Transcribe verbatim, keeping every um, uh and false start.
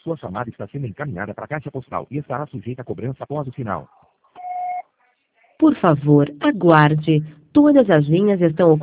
Sua chamada está sendo encaminhada para a caixa postal e estará sujeita a cobrança após o sinal. Por favor, aguarde. Todas as linhas estão ocupadas.